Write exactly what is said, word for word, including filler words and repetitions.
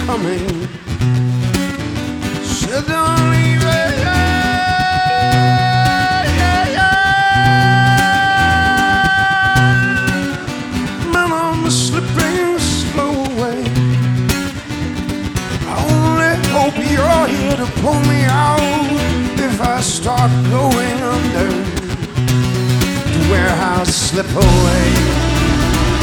coming. So don't leave it. Man, I'm slipping slow away. I only hope you're here to pull me out if I start going under. The warehouse slip away.